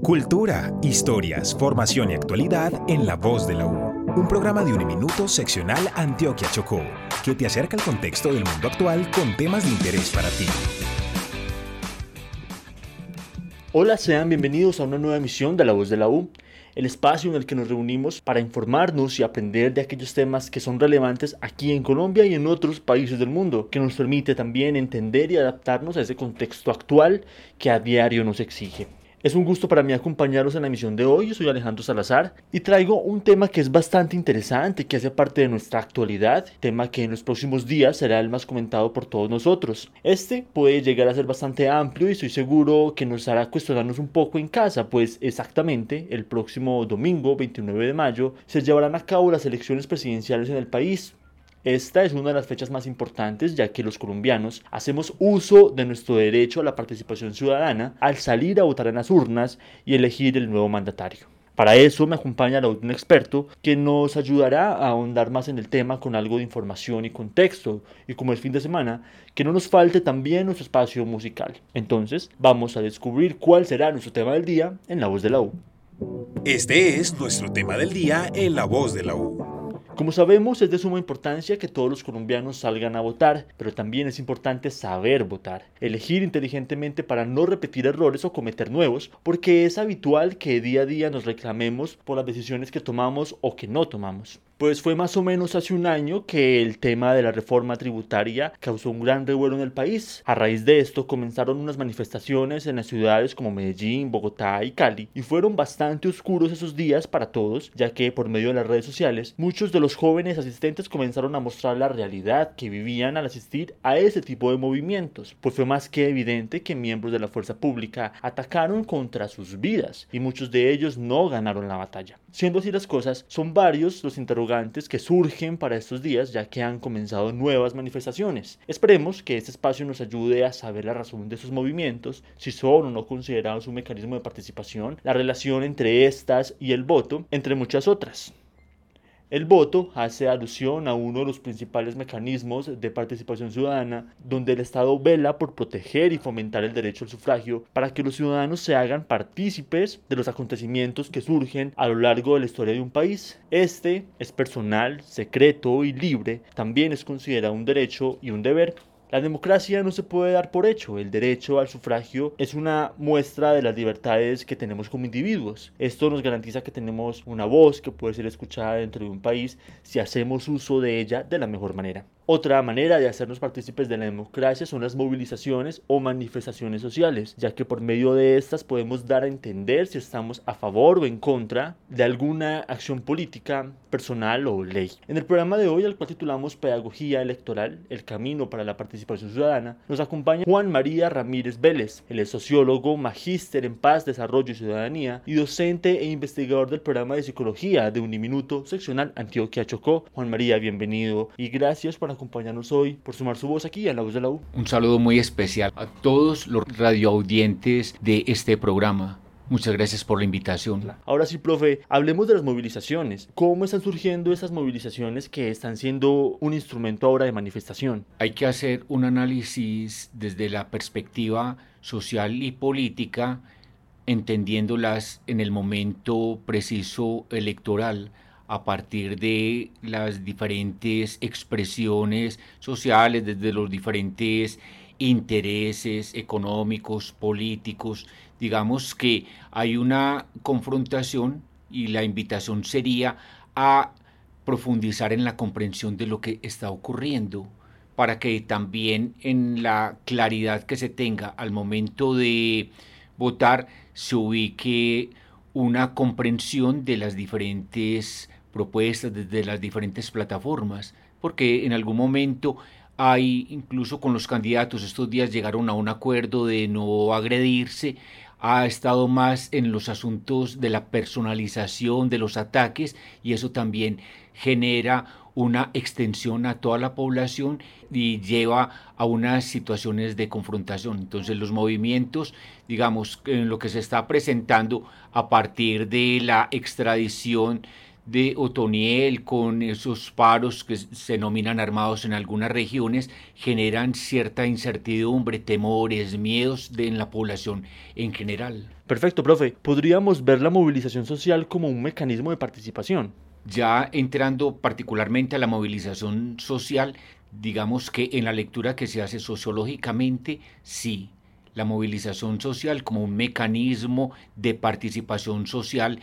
Cultura, historias, formación y actualidad en La Voz de la U. Un programa de Uniminuto seccional Antioquia Chocó, que te acerca al contexto del mundo actual con temas de interés para ti. Hola, sean bienvenidos a una nueva emisión de La Voz de la U, el espacio en el que nos reunimos para informarnos y aprender de aquellos temas que son relevantes aquí en Colombia y en otros países del mundo, que nos permite también entender y adaptarnos a ese contexto actual que a diario nos exige. Es un gusto para mí acompañarlos en la emisión de hoy. Yo soy Alejandro Salazar y traigo un tema que es bastante interesante, que hace parte de nuestra actualidad, tema que en los próximos días será el más comentado por todos nosotros. Este puede llegar a ser bastante amplio y estoy seguro que nos hará cuestionarnos un poco en casa, pues exactamente el próximo domingo 29 de mayo se llevarán a cabo las elecciones presidenciales en el país. Esta es una de las fechas más importantes, ya que los colombianos hacemos uso de nuestro derecho a la participación ciudadana al salir a votar en las urnas y elegir el nuevo mandatario. Para eso me acompaña un experto que nos ayudará a ahondar más en el tema con algo de información y contexto, y como es fin de semana, que no nos falte también nuestro espacio musical. Entonces, vamos a descubrir cuál será nuestro tema del día en La Voz de la U. Este es nuestro tema del día en La Voz de la U. Como sabemos, es de suma importancia que todos los colombianos salgan a votar, pero también es importante saber votar, elegir inteligentemente para no repetir errores o cometer nuevos, porque es habitual que día a día nos reclamemos por las decisiones que tomamos o que no tomamos. Pues fue más o menos hace un año que el tema de la reforma tributaria causó un gran revuelo en el país. A raíz de esto comenzaron unas manifestaciones en las ciudades como Medellín, Bogotá y Cali, y fueron bastante oscuros esos días para todos, ya que por medio de las redes sociales muchos de los jóvenes asistentes comenzaron a mostrar la realidad que vivían al asistir a ese tipo de movimientos, pues fue más que evidente que miembros de la fuerza pública atacaron contra sus vidas y muchos de ellos no ganaron la batalla. Siendo así las cosas, son varios los interrogantes que surgen para estos días, ya que han comenzado nuevas manifestaciones. Esperemos que este espacio nos ayude a saber la razón de esos movimientos, si son o no considerados un mecanismo de participación, la relación entre estas y el voto, entre muchas otras. El voto hace alusión a uno de los principales mecanismos de participación ciudadana, donde el Estado vela por proteger y fomentar el derecho al sufragio para que los ciudadanos se hagan partícipes de los acontecimientos que surgen a lo largo de la historia de un país. Este es personal, secreto y libre, también es considerado un derecho y un deber. La democracia no se puede dar por hecho. El derecho al sufragio es una muestra de las libertades que tenemos como individuos. Esto nos garantiza que tenemos una voz que puede ser escuchada dentro de un país si hacemos uso de ella de la mejor manera. Otra manera de hacernos partícipes de la democracia son las movilizaciones o manifestaciones sociales, ya que por medio de estas podemos dar a entender si estamos a favor o en contra de alguna acción política, personal o ley. En el programa de hoy, al cual titulamos Pedagogía Electoral, el camino para la participación ciudadana, nos acompaña Juan María Ramírez Vélez. Él es sociólogo, magíster en paz, desarrollo y ciudadanía y docente e investigador del programa de psicología de Uniminuto seccional Antioquia Chocó. Juan María, bienvenido y gracias por acompañarnos hoy, por sumar su voz aquí en La Voz de la U. Un saludo muy especial a todos los radioaudientes de este programa. Muchas gracias por la invitación. Ahora sí, profe, hablemos de las movilizaciones. ¿Cómo están surgiendo esas movilizaciones que están siendo un instrumento ahora de manifestación? Hay que hacer un análisis desde la perspectiva social y política, entendiéndolas en el momento preciso electoral, a partir de las diferentes expresiones sociales, desde los diferentes intereses económicos, políticos. Digamos que hay una confrontación y la invitación sería a profundizar en la comprensión de lo que está ocurriendo, para que también en la claridad que se tenga al momento de votar se ubique una comprensión de las diferentes propuestas desde las diferentes plataformas, porque en algún momento hay, incluso con los candidatos, estos días llegaron a un acuerdo de no agredirse, ha estado más en los asuntos de la personalización de los ataques y eso también genera una extensión a toda la población y lleva a unas situaciones de confrontación. Entonces los movimientos, digamos, en lo que se está presentando a partir de la extradición de Otoniel con esos paros que se denominan armados en algunas regiones, generan cierta incertidumbre, temores, miedos en la población en general. Perfecto, profe. ¿Podríamos ver la movilización social como un mecanismo de participación? Ya entrando particularmente a la movilización social, digamos que en la lectura que se hace sociológicamente, sí, la movilización social como un mecanismo de participación social,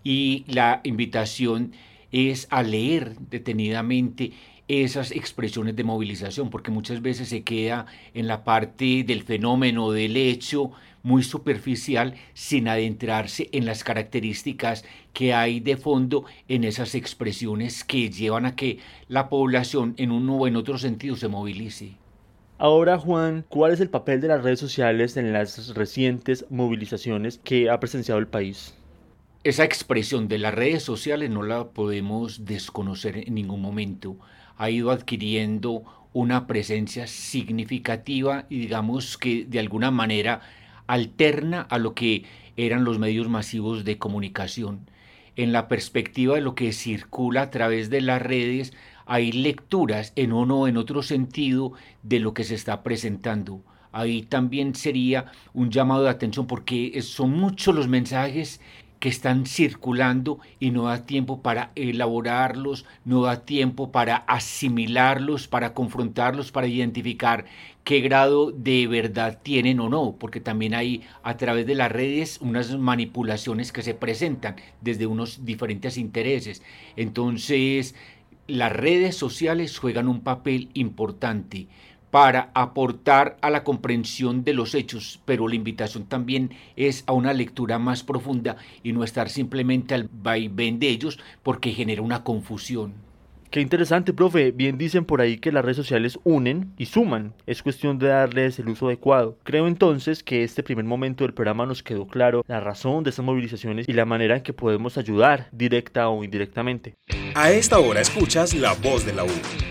y la invitación es a leer detenidamente esas expresiones de movilización, porque muchas veces se queda en la parte del fenómeno, del hecho, muy superficial, sin adentrarse en las características que hay de fondo en esas expresiones que llevan a que la población en uno o en otro sentido se movilice. Ahora, Juan, ¿cuál es el papel de las redes sociales en las recientes movilizaciones que ha presenciado el país? Esa expresión de las redes sociales no la podemos desconocer en ningún momento. Ha ido adquiriendo una presencia significativa y digamos que de alguna manera alterna a lo que eran los medios masivos de comunicación. En la perspectiva de lo que circula a través de las redes, hay lecturas en uno o en otro sentido de lo que se está presentando. Ahí también sería un llamado de atención porque son muchos los mensajes que están circulando y no da tiempo para elaborarlos, no da tiempo para asimilarlos, para confrontarlos, para identificar qué grado de verdad tienen o no, porque también hay a través de las redes unas manipulaciones que se presentan desde unos diferentes intereses. Entonces, las redes sociales juegan un papel importante para aportar a la comprensión de los hechos, pero la invitación también es a una lectura más profunda y no estar simplemente al vaivén de ellos porque genera una confusión. Qué interesante, profe. Bien dicen por ahí que las redes sociales unen y suman. Es cuestión de darles el uso adecuado. Creo entonces que este primer momento del programa nos quedó claro la razón de estas movilizaciones y la manera en que podemos ayudar, directa o indirectamente. A esta hora escuchas La Voz de la U.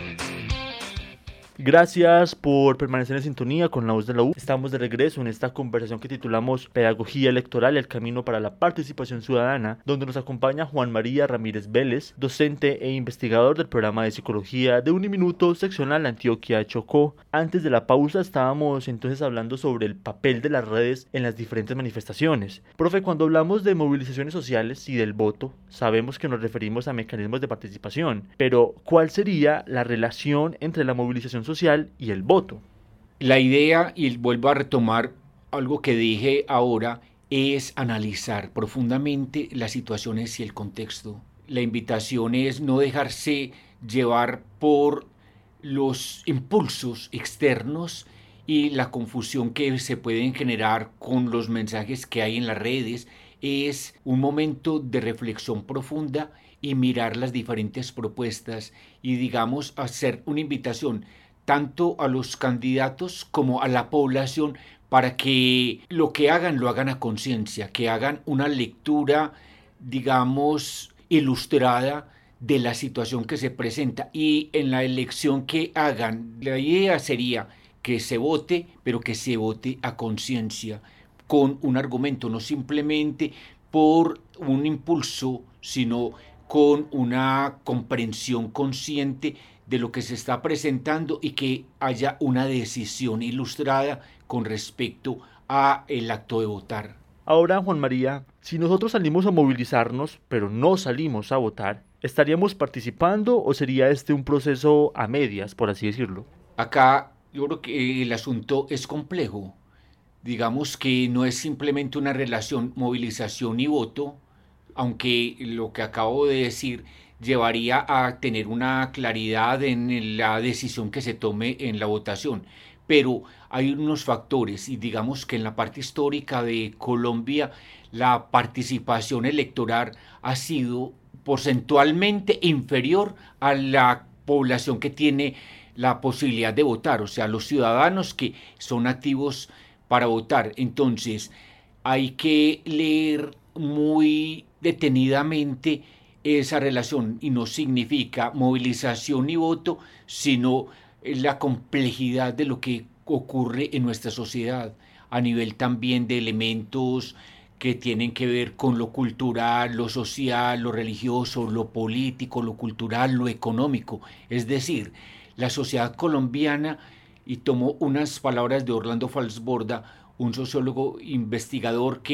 Gracias por permanecer en sintonía con La Voz de la U. Estamos de regreso en esta conversación que titulamos Pedagogía Electoral, el camino para la participación ciudadana, donde nos acompaña Juan María Ramírez Vélez, docente e investigador del programa de psicología de Uniminuto Seccional Antioquia Chocó. Antes de la pausa estábamos entonces hablando sobre el papel de las redes en las diferentes manifestaciones. Profe, cuando hablamos de movilizaciones sociales y del voto, sabemos que nos referimos a mecanismos de participación, pero ¿cuál sería la relación entre la movilización social y el voto? La idea, y vuelvo a retomar algo que dije ahora, es analizar profundamente las situaciones y el contexto. La invitación es no dejarse llevar por los impulsos externos y la confusión que se pueden generar con los mensajes que hay en las redes. Es un momento de reflexión profunda y mirar las diferentes propuestas y, digamos, hacer una invitación tanto a los candidatos como a la población para que lo que hagan lo hagan a conciencia, que hagan una lectura, digamos, ilustrada de la situación que se presenta, y en la elección que hagan, la idea sería que se vote, pero que se vote a conciencia, con un argumento, no simplemente por un impulso, sino con una comprensión consciente de lo que se está presentando y que haya una decisión ilustrada con respecto a el acto de votar. Ahora, Juan María, si nosotros salimos a movilizarnos, pero no salimos a votar, ¿estaríamos participando o sería este un proceso a medias, por así decirlo? Acá yo creo que el asunto es complejo. Digamos que no es simplemente una relación movilización y voto, aunque lo que acabo de decir llevaría a tener una claridad en la decisión que se tome en la votación. Pero hay unos factores, y digamos que en la parte histórica de Colombia la participación electoral ha sido porcentualmente inferior a la población que tiene la posibilidad de votar, o sea, los ciudadanos que son activos para votar. Entonces hay que leer muy detenidamente esa relación, y no significa movilización y voto, sino la complejidad de lo que ocurre en nuestra sociedad, a nivel también de elementos que tienen que ver con lo cultural, lo social, lo religioso, lo político, lo cultural, lo económico. Es decir, la sociedad colombiana, y tomo unas palabras de Orlando Falsborda, un sociólogo investigador que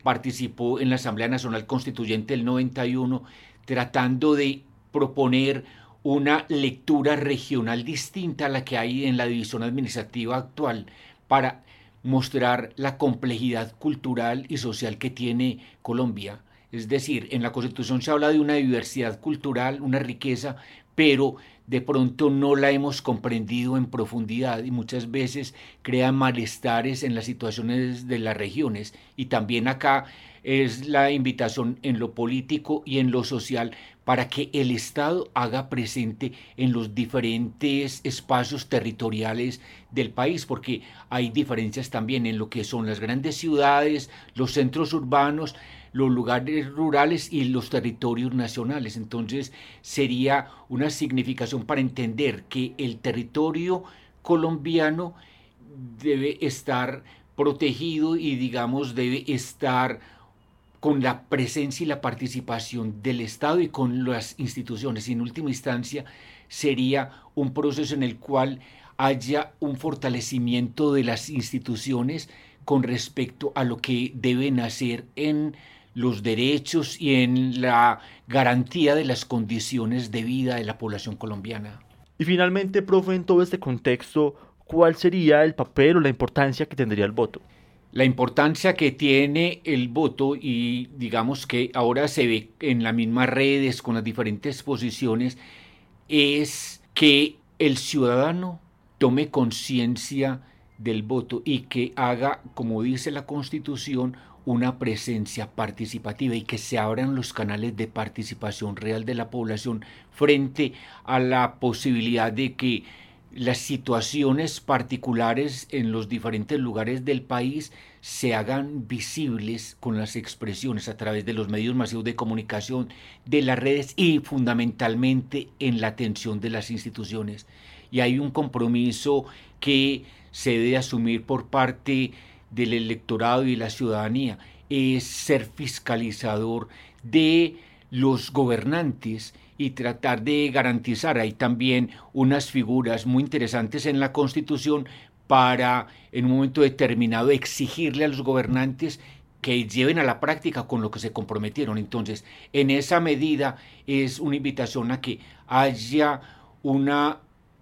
participó en la Asamblea Nacional Constituyente del 91, tratando de proponer una lectura regional distinta a la que hay en la división administrativa actual para mostrar la complejidad cultural y social que tiene Colombia. Es decir, en la Constitución se habla de una diversidad cultural, una riqueza, pero de pronto no la hemos comprendido en profundidad y muchas veces crea malestares en las situaciones de las regiones. Y también acá es la invitación en lo político y en lo social para que el Estado haga presente en los diferentes espacios territoriales del país, porque hay diferencias también en lo que son las grandes ciudades, los centros urbanos, los lugares rurales y los territorios nacionales. Entonces sería una significación para entender que el territorio colombiano debe estar protegido y digamos debe estar con la presencia y la participación del Estado y con las instituciones. Y en última instancia sería un proceso en el cual haya un fortalecimiento de las instituciones con respecto a lo que deben hacer en los derechos y en la garantía de las condiciones de vida de la población colombiana. Y finalmente, profe, en todo este contexto, ¿cuál sería el papel o la importancia que tendría el voto? La importancia que tiene el voto, y digamos que ahora se ve en las mismas redes con las diferentes posiciones, es que el ciudadano tome conciencia del voto y que haga, como dice la Constitución, una presencia participativa y que se abran los canales de participación real de la población frente a la posibilidad de que las situaciones particulares en los diferentes lugares del país se hagan visibles con las expresiones a través de los medios masivos de comunicación, de las redes y fundamentalmente en la atención de las instituciones. Y hay un compromiso que se debe asumir por parte del electorado y de la ciudadanía, es ser fiscalizador de los gobernantes y tratar de garantizar. Hay también unas figuras muy interesantes en la Constitución para en un momento determinado exigirle a los gobernantes que lleven a la práctica con lo que se comprometieron. Entonces, en esa medida es una invitación a que haya una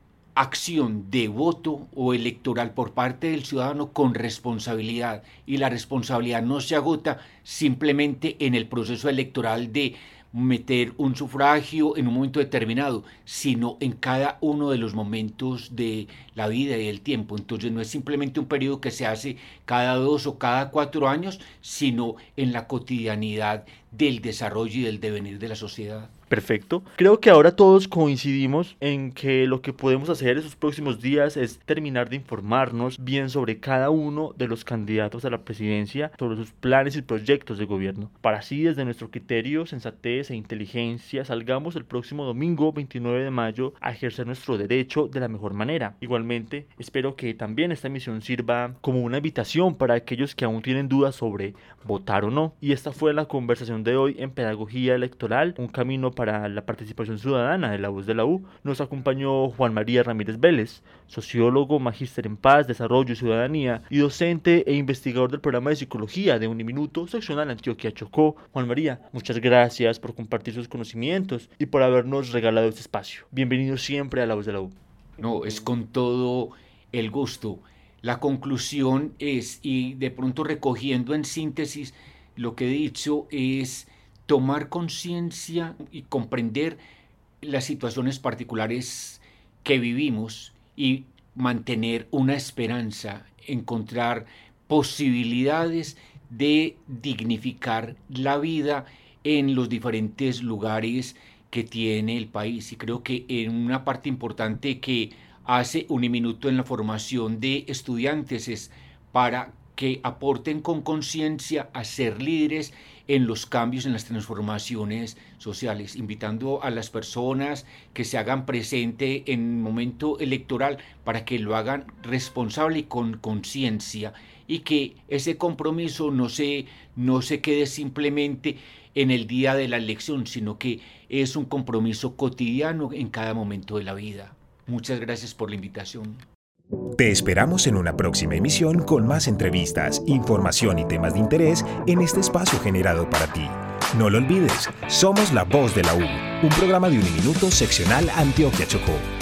acción de voto o electoral por parte del ciudadano con responsabilidad, y la responsabilidad no se agota simplemente en el proceso electoral de meter un sufragio en un momento determinado, sino en cada uno de los momentos de la vida y del tiempo. Entonces no es simplemente un periodo que se hace cada 2 o cada 4 años, sino en la cotidianidad del desarrollo y del devenir de la sociedad. Perfecto. Creo que ahora todos coincidimos en que lo que podemos hacer esos próximos días es terminar de informarnos bien sobre cada uno de los candidatos a la presidencia, sobre sus planes y proyectos de gobierno, para así desde nuestro criterio, sensatez e inteligencia salgamos el próximo domingo 29 de mayo a ejercer nuestro derecho de la mejor manera. Igualmente, espero que también esta emisión sirva como una invitación para aquellos que aún tienen dudas sobre votar o no. Y esta fue la conversación de hoy en Pedagogía Electoral, un camino para la participación ciudadana de La Voz de la U. Nos acompañó Juan María Ramírez Vélez, sociólogo, magíster en paz, desarrollo y ciudadanía y docente e investigador del programa de psicología de Uniminuto, seccional Antioquia Chocó. Juan María, muchas gracias por compartir sus conocimientos y por habernos regalado este espacio. Bienvenido siempre a La Voz de la U. No, es con todo el gusto. La conclusión es, y de pronto recogiendo en síntesis lo que he dicho, es tomar conciencia y comprender las situaciones particulares que vivimos y mantener una esperanza, encontrar posibilidades de dignificar la vida en los diferentes lugares que tiene el país. Y creo que en una parte importante que hace Uniminuto en la formación de estudiantes es para que aporten con conciencia a ser líderes en los cambios, en las transformaciones sociales, invitando a las personas que se hagan presente en el momento electoral para que lo hagan responsable y con conciencia, y que ese compromiso no se quede simplemente en el día de la elección, sino que es un compromiso cotidiano en cada momento de la vida. Muchas gracias por la invitación. Te esperamos en una próxima emisión con más entrevistas, información y temas de interés en este espacio generado para ti. No lo olvides, somos La Voz de la U, un programa de Uniminuto seccional Antioquia Chocó.